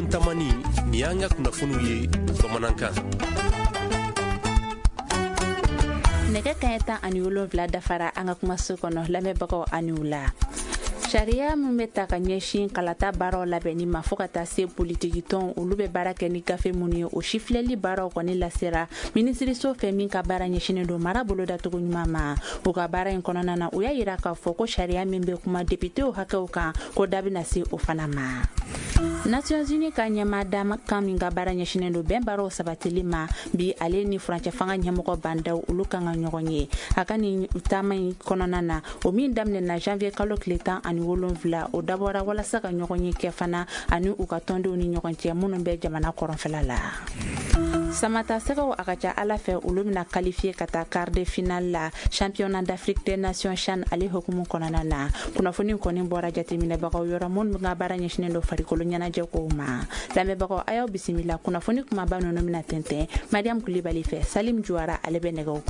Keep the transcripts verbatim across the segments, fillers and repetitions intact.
tamani ni y'an ka kunnafoniw ye bamanankan. Nɛgɛ kaɲɛ tan ani wolonwula dafara an ka kumaso kɔnɔ lamɛnbagaw ani wula. Sariya min bɛ ta ka ɲɛsin kalata baaraw labɛnni ma fo ka taa se politiki tɔn olu bɛ baara kɛ ni gafe minnu ye o sifilɛli baaraw kɔni lasera minisiriso fɛ min ka baara ɲɛsinen don mara bolo dacogo ɲuman ma. U ka baara in kɔnɔna na u y'a yira k'a fɔ ko sariya min bɛ kuma deputew hakɛw kan ko da bɛna se o fana ma. Nations Unies ka ɲɛmaada kan min ka baara ɲɛsinen don bɛn baaraw sabatili ma bi ale ni furancɛ fanga ɲɛmɔgɔ bandaw olu kan ka ɲɔgɔn ye. A ka nin taama in kɔnɔna na o min daminɛna janvier kalo tile tan ani wolonwula o dabɔra walasa ka ɲɔgɔn ye kɛ fana ani u ka tɔndenw ni ɲɔgɔn cɛ minnu bɛ jamana kɔrɔnfɛla la. Samata sɛgɛw a ka ca ala fɛ olu bɛna qualifier ka taa quart de finale la championnat d'Afrique des Nations CHAN ale hukumu kɔnɔna na. Kunnafoni kɔni bɔra jateminɛbagaw yɔrɔ minnu ka baara ɲɛsinen don farikolo ɲɛnajɛ kow ma. Lamɛnbagaw a y'aw bisimila kunnafoni kumaba ninnu bɛna tɛntɛn Mariam Kulibali fɛ Salim Juara ale bɛ nɛgɛw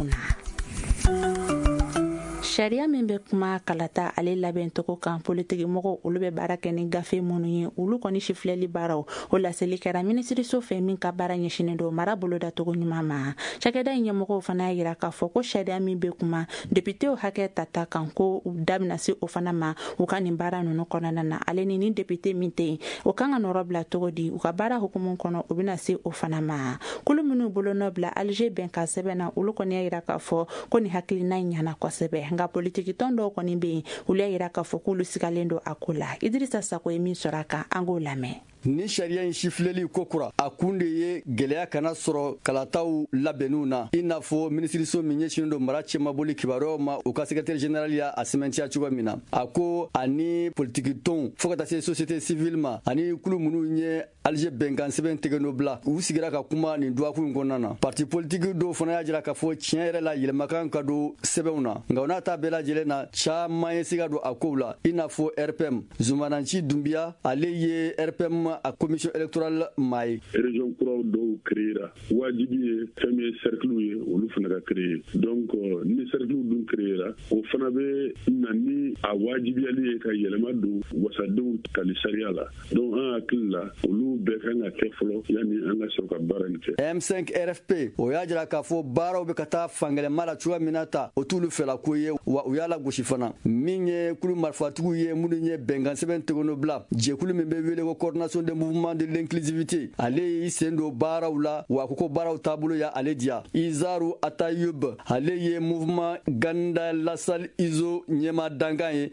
kunna. Sariya min bɛ kuma kalata ale labɛn togo kan politiki mɔgɔw olu bɛ baara kɛ ni gafe minnu ye olu kɔni sifilɛli baaraw o laseli kɛra minisiriso fɛ min ka baara ɲɛsinen don mara bolo dacogo ɲuman ma. Cakɛda in ɲɛmɔgɔw fana y'a yira k'a fɔ ko sariya min bɛ kuma deputew hakɛ tata kan ko u da bɛna se o fana ma u ka nin baara ninnu kɔnɔna na ale ni ni depute min tɛ yen o kan ka nɔrɔ bila togo di u ka baara hukumu kɔnɔ u bɛna se o fana ma. Kulu minnu bolo nɔ bila Alger bɛnkan sɛbɛn na olu kɔni y'a yira k'a fɔ ko nin hakilina ɲana kosɛbɛ nka politiki tɔn dɔw kɔni bɛ yen olu y'a yira k'a fɔ k'olu sigalen don a ko la. Idrissa Sako ye min sɔrɔ a kan an k'o lamɛn. Ni sariya in sifilɛli ko kura a kun de ye gɛlɛya kana sɔrɔ kalataw labɛnniw na i n'a fɔ minisiriso min ɲɛsinen don mara cɛmaboli kibaruyaw ma u ka secrétaire général y'a a sɛmɛntiya cogoya min na. A ko ani politiki tɔnw fo ka taa se société civile ma ani kulu minnu ye Alger bɛnkan sɛbɛn tɛgɛnɔ bila u sigira ka kuma nin duwaku in kɔnɔna na. Parti politique dɔw fana y'a jira k'a fɔ tiɲɛ yɛrɛ la yɛlɛmakan ka don sɛbɛnw na nka o n'a ta bɛɛ lajɛlen na caman ye siga don a kow la i n'a fɔ R P M Zumananci Dumbiya ale ye R P M a commission électorale maa ye. Région kuraw dɔw créera wajibi ye fɛn min ye cercle ye olu fana ka créer donc ni cercle dun créera o fana bɛ na ni a wajibiyali ye ka yɛlɛma don wasadenw tali sariya la donc an hakili la olu bɛɛ kan ka kɛ fɔlɔ yanni an ka sɔrɔ ka baara in kɛ. M cinq R F P o y'a jira k'a fɔ baaraw bɛ ka taa fangɛlɛma la cogoya min na ta o t'olu fɛla ko ye wa u y'a lagosi fana min ye kulu marifatigiw ye minnu ye bɛnkan sɛbɛn tɛgɛnɔ bila jɛkulu min bɛ wele ko coordination de mouvement de l'inclusivité ale y'i sen don baaraw la wa ko ko baaraw taabolo ya ale diya. Izaru Atayub ale ye mouvement Ganda Lasal Izo ɲɛma dankan ye.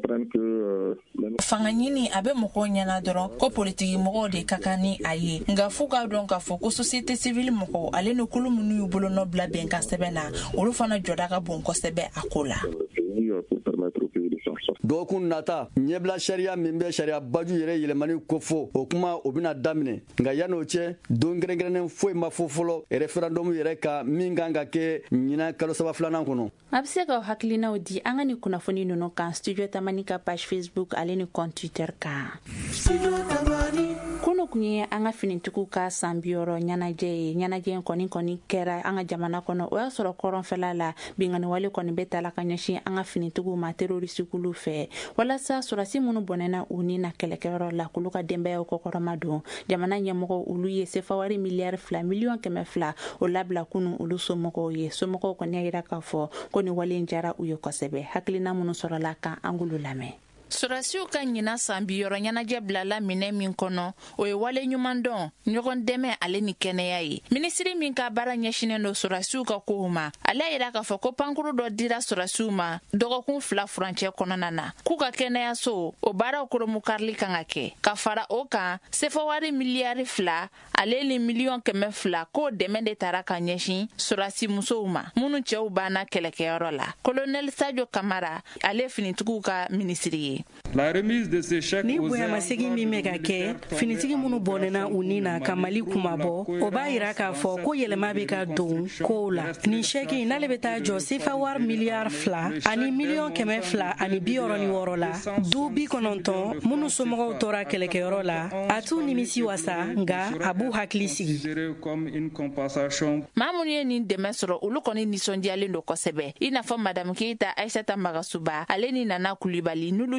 Fanga ɲini a bɛ mɔgɔw ɲɛna dɔrɔn ko politiki mɔgɔw de ka kan ni a ye nka fo k'a dɔn k'a fɔ ko société civile mɔgɔw ale ni kulu minnu y'u bolo nɔ bila bɛnkan sɛbɛn na olu fana jɔda ka bon kosɛbɛ a ko la. Dɔgɔkun nata ɲɛbila sariya min bɛ sariya baju yɛrɛ yɛlɛmani kofɔ o kuma o bɛna daminɛ nka yan'o cɛ don kɛrɛnkɛrɛnnen foyi ma fɔ fɔlɔ référendum yɛrɛ ka min kan ka kɛ ɲinan kalo saba filanan kɔnɔ. A bɛ se ka hakilinaw di an ka ni kunnafoni ninnu kan studio tamani ka page Facebook ale ni compte Twitter kan. Kunu kun ye an ka finitigiw ka san biyɔrɔ ɲɛnajɛ ye ɲɛnajɛ in kɔni kɔni kɛra an ka jamana kɔnɔ o y'a sɔrɔ kɔrɔnfɛla la binganiwale kɔni bɛ ta la ka ɲɛsin an ka finitigiw ma terroristikulu fɛ walasa sɔrɔsi minnu bɔnɛna u ni na kɛlɛkɛyɔrɔ la k'olu ka denbayaw kɔkɔrɔma don jamana ɲɛmɔgɔ olu ye sefawari miliyari fila miliyɔn kɛmɛ fila o labila kunu olu somɔgɔw ye somɔgɔw kɔni y'a yira k'a fɔ ko ni wale in jara u ye kosɛbɛ hakilina minnu sɔrɔla kan an k'olu lamɛn. Surasiw ka ɲina san biyɔrɔ ɲɛnajɛ bilala minɛ min kɔnɔ o ye wale ɲuman dɔn ɲɔgɔn dɛmɛ ale ni kɛnɛya ye. Minisiri min ka baara ɲɛsinen don surasiw ka kow ma ale yira k'a fɔ ko pankuru dɔ dira surasiw ma dɔgɔkun fila furancɛ kɔnɔna na k'u ka kɛnɛyaso o baaraw koromukarili kan ka kɛ ka fara o kan sefawari miliyari fila ale ni miliyɔn kɛmɛ fila k'o dɛmɛ de taara ka ɲɛsin surasi musow ma minnu cɛw banna kɛlɛkɛyɔrɔ la. Colonel Sadio Kamara ale finitigiw ka minisiri ye. Ni bonyamasegin min bɛ ka kɛ finitigi minnu bɔnɛna u ni na ka Mali kumabɔ o b'a yira k'a fɔ ko yɛlɛma bɛ ka don kow la. Nin chèque n'ale bɛ taa jɔ sefa wari miliyari fila ani miliyɔn kɛmɛ fila ani bi wɔɔrɔ ni wɔɔrɔ la du bi kɔnɔntɔn minnu somɔgɔw tora kɛlɛkɛyɔrɔ la a t'u nimisi wasa nka a b'u hakili sigi. Maa minnu ye nin dɛmɛ sɔrɔ olu kɔni nisɔndiyalen don kosɛbɛ i n'a fɔ Madame Keita Aïssata Magasuba ale ni Nana Kulibali n'olu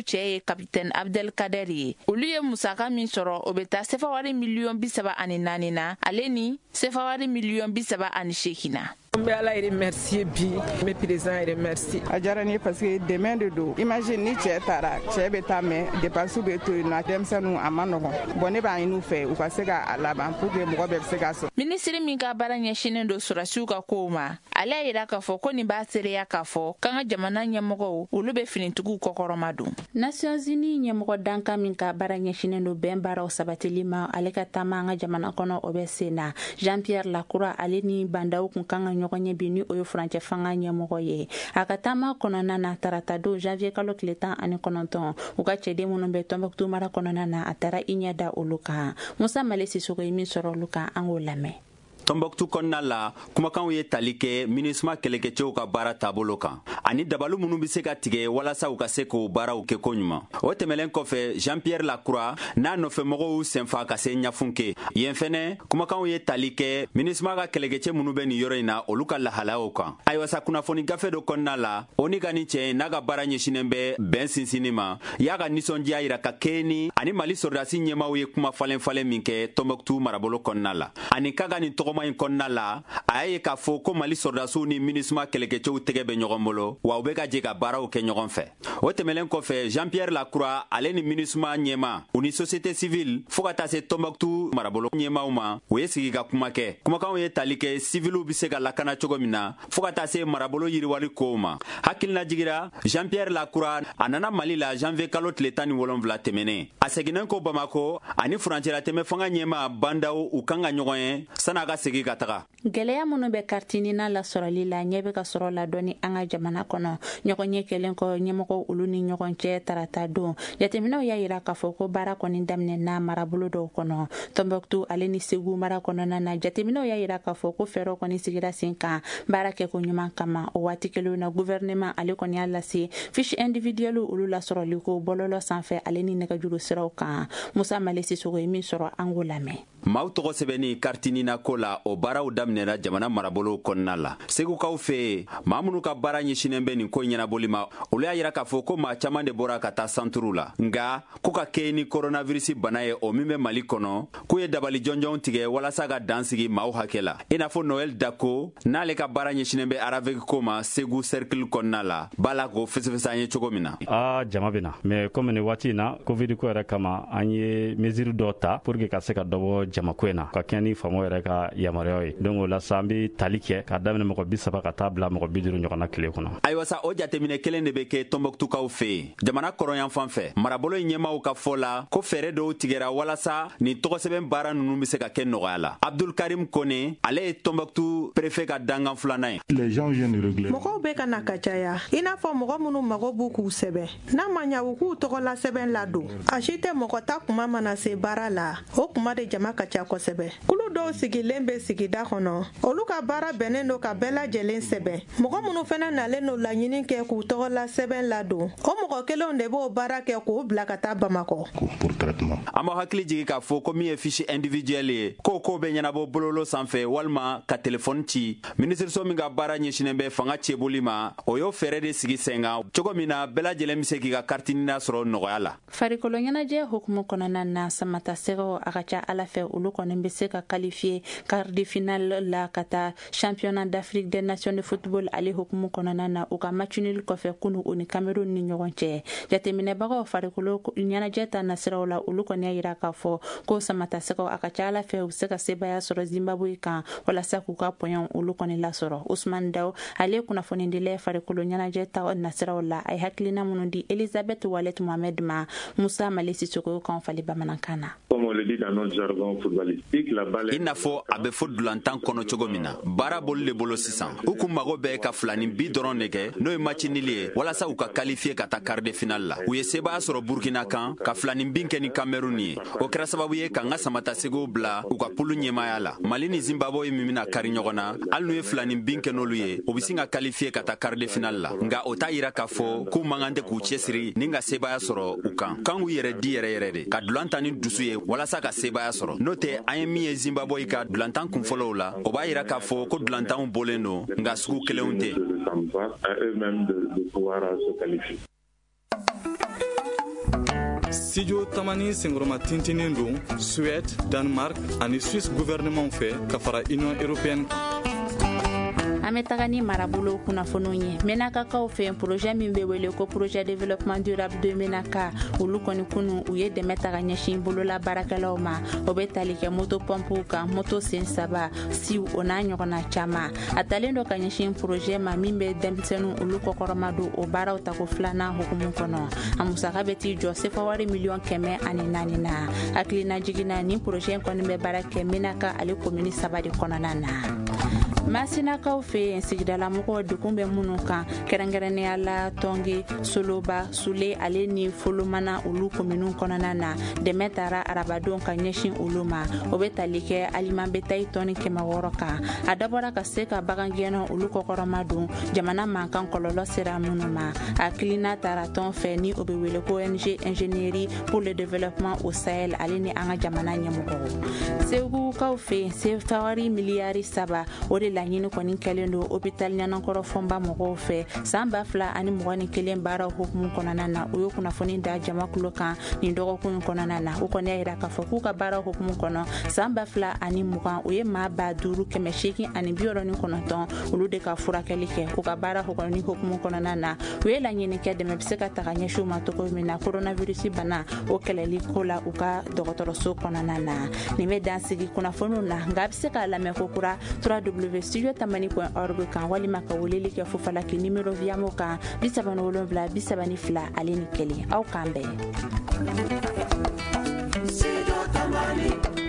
cɛ ye kapitɛn abdelkader ye. Olu ye musaka min sɔrɔ o bɛ taa sefa wari miliyɔn bi saba ani naani na ale ni sefa wari miliyɔn bi saba ani seegin na. N bɛ Ala remercier bi n bɛ président remercier a diyara n ye parce que dɛmɛ de don. Imagine ni cɛ taara cɛ bɛ taa mɛ dépenses bɛ to yen nɔ denmisɛnninw a ma nɔgɔn bon ne b'a ɲini u fɛ u ka se ka laban pour que mɔgɔ bɛɛ bɛ se ka sɔrɔ. Minisiri min ka baara ɲɛsinnen don sɔrɔsiw ka kow ma ale y'a yira k'a fɔ ko nin b'a seereya k'a fɔ k'an ka jamana ɲɛmɔgɔw olu bɛ finitigiw kɔkɔrɔma don. Nations Unies ɲɛmɔgɔ dankan min ka baara ɲɛsinnen don bɛn baaraw sabatili ma ale ka taama an ka jamana kɔnɔ o bɛ sen na. Jean Pierre Lacroix ale ni bandaw kun kan ka ɲɔgɔn ɲɛ bi ni o ye furancɛ fanga ɲɛmɔgɔ ye. A ka taama kɔnɔna na tarata don janvier kalo tile tan ani kɔnɔntɔn u ka cɛden minnu bɛ Tɔnbɔkutu mara kɔnɔna na a taara i ɲɛ da olu kan. Musa Male Sisoko ye min sɔrɔ olu kan an k'o lamɛn. Tɔnbɔkutu kɔnɔna la kumakanw ye tali kɛ MINUSMA kɛlɛkɛcɛw ka baara taabolo kan ani dabali minnu bɛ se ka tigɛ walasa u ka se k'o baaraw kɛ ko ɲuman. O tɛmɛlen kɔfɛ Jean Pierre Lacroix n'a nɔfɛmɔgɔw senfa ka se ɲafun kɛ. Yen fɛnɛ kumakanw ye tali kɛ MINUSMA ka kɛlɛkɛcɛ minnu bɛ nin yɔrɔ in na olu ka lahalayaw kan. Ayiwa sa kunnafoni gafe dɔ kɔnɔna la o ni ka nin cɛ n'a ka baara ɲɛsinnen bɛ bɛn sinsinni ma y'a ka nisɔndiya yira ka kɛ ni ani Mali sɔrɔdasi ɲɛmaaw ye kuma falen falen min kɛ Tɔnbɔkutu marabolo kɔnɔna la. Ani ka ka nin tɔgɔma in kɔnɔna la a y'a ye k'a fɔ ko Mali sɔrɔdasiw ni MINUSMA kɛlɛkɛcɛw tɛgɛ bɛ ɲɔgɔn bolo wa u bɛ ka jɛ ka baaraw kɛ ɲɔgɔn fɛ. O tɛmɛlen kɔfɛ Jean Pierre Lacroix ale ni MINUSMA ɲɛma u ni société civile fo ka taa se Tɔnbɔkutu marabolo ɲɛmaaw ma u ye sigi ka kuma kɛ. Kumakanw ye tali kɛ civiliw bɛ se ka lakana cogo min na fo ka taa se marabolo yiriwali kow ma. Hakilina jigira Jean Pierre Lacroix a nana Mali la janvier kalo tile tan ni wolonwula tɛmɛnen. A seginnen ko Bamako ani furancɛla tɛmɛ fanga ɲɛma bandaw u kan ka ɲɔgɔn ye san'a ka segi ka taga. Gɛlɛya minnu bɛ kartini na lasɔrɔli la ɲɛ bɛ ka sɔrɔ la dɔɔni an ka jamana kɔnɔ ɲɔgɔn ɲɛ kelen kɔ ɲɛmɔgɔ olu ni ɲɔgɔn cɛ tarata don jateminɛw y'a yira k'a fɔ ko baara kɔni daminɛna marabolo dɔw kɔnɔ Tɔnbɔkutu ale ni Segu mara kɔnɔna na jateminɛw y'a yira k'a fɔ ko fɛɛrɛw kɔni sigira sen kan baara kɛko ɲuman kama o waati kelen na gouvernement ale kɔni y'a lase fiche individuelle olu lasɔrɔli ko bɔlɔlɔ sanfɛ ale ni nɛgɛjuru siraw kan. Musa Male Sisoko ye min sɔrɔ an k'o lamɛn. Maaw tɔgɔ sɛbɛnni kartini na ko la o baaraw daminɛra jamana marabolo kɔnɔna la. Segukaw fɛ maa minnu ka baara ɲɛsinnen bɛ nin ko ɲɛnabɔli ma olu y'a yira k'a fɔ ko maa caman de bɔra ka taa santuru la nka ko ka kɛ ni coronavirus bana ye o min bɛ Mali kɔnɔ k'u ye dabali jɔnjɔnw tigɛ walasa ka dan sigi maaw hakɛ la. I n'a fɔ Noël Dako n'ale ka baara ɲɛsinnen bɛ Araveg ko ma Segu cercle kɔnɔna la b'a la k'o fɛsɛfɛsɛ an ye cogo min na. Aa jama bɛ na mais comme nin waati in na covid ko yɛrɛ kama an ye mesure dɔ ta pour que ka se ka dɔbɔ jamako in na ka kɛ ni faamaw yɛrɛ ka yamaruyaw ye. Donc o la sa an bɛ tali kɛ k'a daminɛ mɔgɔ bi saba ka taa bila mɔgɔ bi duuru ɲɔgɔn na tile kɔnɔ. Ayiwa sa o jateminɛ kelen de bɛ kɛ Tɔnbɔkutukaw fɛ yen jamana kɔrɔyan fan fɛ marabolo ɲɛmaaw ka fɔ la ko fɛɛrɛ dɔw tigɛra walasa nin tɔgɔsɛbɛn baara ninnu bɛ se ka kɛ nɔgɔya la. Abdul Karim Kone ale ye Tɔnbɔkutu préfet ka dangan filanan ye. Mɔgɔw bɛ ka na ka caya i n'a fɔ mɔgɔ minnu mago b'u k'u sɛbɛn n'a ma ɲa u k'u tɔgɔ la sɛbɛn ladon a si tɛ mɔgɔ ta kuma mana se baara la o kuma de jama ka ca kosɛbɛ. Kulu dɔw sigilen bɛ sigida kɔnɔ olu ka baara bɛnnen don ka bɛɛ lajɛlen sɛbɛn mɔgɔ minnu fana nalen don laɲini kɛ k'u tɔgɔ la sɛbɛn ladon o mɔgɔ kelenw de b'o baara kɛ k'o bila ka taa Bamakɔ. An b'a hakili jigin k'a fɔ ko min ye fiche individuelle ye k'o ko bɛ ɲɛnabɔ bololo sanfɛ walima ka telefɔni ci minisiriso min ka baara ɲɛsinnen bɛ fanga cɛboli ma o y'o fɛɛrɛ de sigi sen kan cogo min na bɛɛ lajɛlen bɛ se k'i ka kartinina sɔrɔ nɔgɔya la. Farikolo ɲɛnajɛ hukumu kɔnɔna na samata sɛgɛw a ka ca Ala fɛ olu kɔni bɛ se ka qualifier quart de finale la ka taa championnat d'Afrique des nations de football ale hukumu kɔnɔna na u ka match nul kɔfɛ kunu o ni Cameroun ni ɲɔgɔn cɛ. Jateminɛbagaw farikolo ɲɛnajɛ ta nasiraw la olu kɔni y'a yira k'a fɔ ko samata sɛgɛw a ka ca Ala fɛ u bɛ se ka sebaya sɔrɔ Zimbabwe kan walasa k'u ka pɔɲɔn olu kɔni lasɔrɔ. Usman Daw ale kunnafoni dilɛ farikolo ɲɛnajɛ ta nasiraw la a ye hakilina minnu di Elisabeth Wallet Mohamed ma Musa Male Sisoko kan fali bamanankan na. I n'a fɔ a bɛ fɔ dulantan kɔnɔ cogo min na baara bolo de bolo sisan u kun mago bɛɛ ka filani bi dɔrɔn de kɛ n'o ye match nili ye walasa u ka qualifier ka taa quart de finale la u ye sebaya sɔrɔ Burkina kan ka filani bin kɛ ni Cameroun ye o kɛra sababu ye ka n ka samata segiw bila u ka pulu ɲɛmaya la Mali ni Zimbabwe min bɛna kari ɲɔgɔn na hali n'u ye filani bin kɛ n'olu ye u bɛ sin ka qualifier ka taa quart de finale la nka o t'a yira k'a fɔ k'u man kan tɛ k'u cɛsiri ni ka sebaya sɔrɔ u kan kan k'u yɛrɛ di yɛrɛ yɛrɛ de ka dulantan ni dusu ye walasa ka sebaya sɔrɔ n'o tɛ an ye min ye Zimbabwe ka dulantan kunfɔlɔw la o b'a yira k'a fɔ ko dulantanw bɔlen don nka sugu kelenw tɛ. studio tamani sengoroma tintinin don Suède, Danemark ani Suisse gouvernement fɛ ka fara Union européenne. An bɛ taga ni marabolo kunnafoniw ye menakakaw fɛ projet min bɛ wele ko projet développement durable de menaka olu kɔni kunu u ye dɛmɛ ta ka ɲɛsin bolola baarakɛlaw ma o bɛ tali kɛ moto pompew kan moto sen saba siw o n'a ɲɔgɔnna caman a talen dɔ ka ɲɛsin projet ma min bɛ denmisɛnninw olu kɔkɔrɔma don o baaraw tako filanan hukumu kɔnɔ a musaka bɛ t'i jɔ sefawari miliyɔn kɛmɛ ani naani na hakilina jiginna ni projet kɔni bɛ baara kɛ menaka ale komini saba de kɔnɔna na. Masinakaw fɛ yen sigidalamɔgɔw dekun bɛ minnu kan kɛrɛnkɛrɛnnenya la Tɔnge, Soloba, Sule ale ni Folomana olu kominiw kɔnɔna na dɛmɛ taara arabadenw ka ɲɛsin olu ma o bɛ tali kɛ aliman betayi tɔni kɛmɛ wɔɔrɔ kan a dabɔra ka se ka bagangɛnna olu kɔkɔrɔma don jamana mankan kɔlɔlɔ sera minnu ma hakilina taara tɔn fɛ ni o bɛ wele ko O N G ingénierie pour le développement au Sahel ale ni an ka jamana ɲɛmɔgɔw segukaw fɛ yen sefawari miliyari saba o de laɲini kɔni kɛlen don hôpital ɲanakɔrɔ fɔnba mɔgɔw fɛ san ba fila ani mɔgɔ ni kelen baaraw hukumu kɔnɔna na o ye kunnafoni da jama kulo kan nin dɔgɔkun kɔnɔna na o kɔni y'a yira k'a fɔ k'u ka baaraw hukumu kɔnɔ san ba fila ani mugan o ye maa ba duuru kɛmɛ seegin ani bi wɔɔrɔ ni kɔnɔntɔn olu de ka furakɛli kɛ u ka baara hukumu hukumu kɔnɔna na u ye laɲini kɛ dɛmɛ bɛ se ka taga ɲɛsiw ma cogo min na coronavirus bana o kɛlɛli ko la u ka dɔgɔtɔrɔso kɔnɔna na nin bɛ dan sigi kunnafoniw na nka a bɛ se k'a lamɛn ko kura w studio tamani point org kan walima ka weleli kɛ fofalaki nimero viamo kan bi saba ni wolonwula bi saba ni fila ale ni kelen aw k'an bɛn. Studio Tamani.